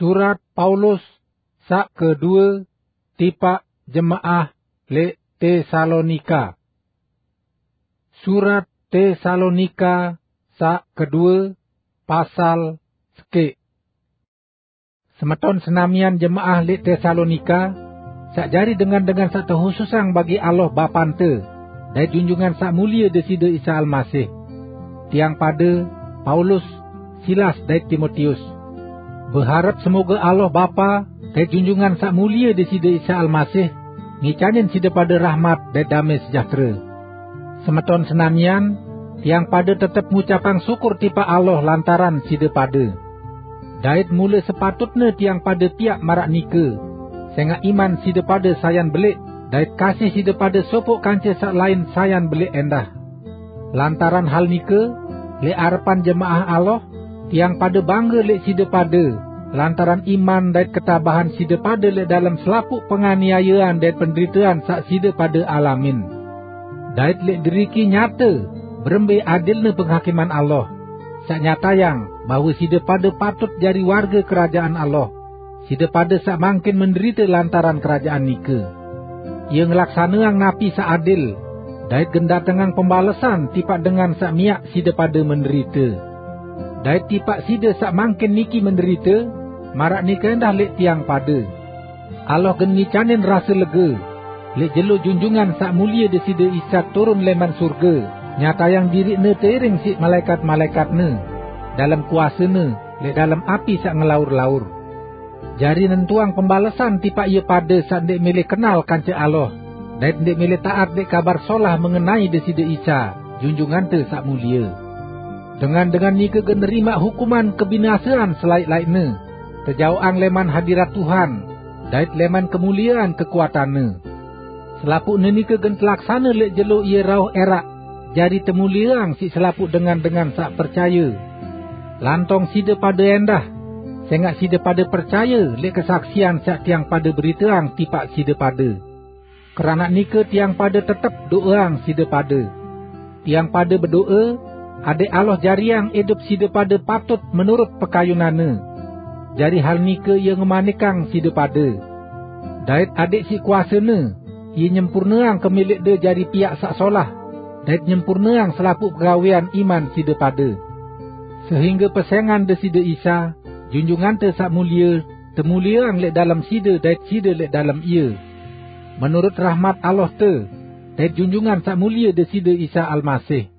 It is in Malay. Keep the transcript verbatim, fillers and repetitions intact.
Surat Paulus sak kedua tipak jemaah le Tesalonika. Surat Tesalonika sak kedua pasal sekik. Semeton senamian jemaah le Tesalonika sak jari dengan dengan sak terhususang bagi Allah Bapante dan junjungan sak mulia Desida Isa Almasih. Tiang pada Paulus, Silas dan Timotius. Berharap semoga Allah Bapa dan junjungan sak mulia Desida Isa Almasih ngicanin sida pada rahmat dan damai sejahtera. Semeton senamian, tiang pada tetap mengucapkan syukur tipa Allah lantaran sida pada. Dait mula sepatutnya tiang pada tiap marak nika, sehingga iman sida pada sayan belik, dait kasih sida pada sopok kanca sak lain sayan belik endah. Lantaran hal nika, le harapan jemaah Allah, tiang pada bangga le sida pada, lantaran iman dan ketabahan sida pada le dalam selapuk penganiayaan dan penderitaan sak sida pada alamin. Dait le deriki nyata, berembe adilna penghakiman Allah, sak nyatayang bahawa sida pada patut jari warga kerajaan Allah, sida pada sak mangkin menderita lantaran kerajaan nika. Ia ngelaksanaan napi sak adil, dait gendatangan pembalasan tipak dengan sak miak sida pada menderita. Dait tipak sida sak mangkin niki menderita, marak ni kendah lek tiang pada. Allah geni canin rasa lega, lek jelo junjungan sak mulia Desida Isa turun leman surga, nyatayang diri ne teiring si malaikat-malaikat ne, dalam kuasa ne, lek dalam api sak ngelaur-laur. Jari nentuang pembalasan tipak ia pada sak dek milih kenal kanca Allah, dan dek milih taat dek kabar solah mengenai Desida Isa, junjungan te sak mulia. Dengan dengan nika generima hukuman kebinasaan selaik-laiknya, terjauhan leman hadirat Tuhan, dait leman kemuliaan kekuatannya. Selapuk nika gen telaksana lek jelo ia rauh erak, jari temuliang si selapuk dengan dengan sak percaya. Lantong sida pada endah, sehingga sida pada percaya lek kesaksian sak tiang pada beritaang tipak sida pada. Kerana nika tiang pada tetap doang sida pada. Tiang pada berdoa, adik Allah jariang hidup sida pada patut menurut pekayunane. Jari hal nika ia ngemanikang sida pada. Dait adik si kuasane, ia nyempurnaang kemilik de jari pihak sak solah, dait nyempurnaang selapuk pegawaian iman sida pada. Sehingga pesengan Desida Isa, junjungan te sak mulia, temuliang lek dalam sida dait sida lek dalam ia. Menurut rahmat Allah te, dait junjungan sak mulia Desida Isa Almasih.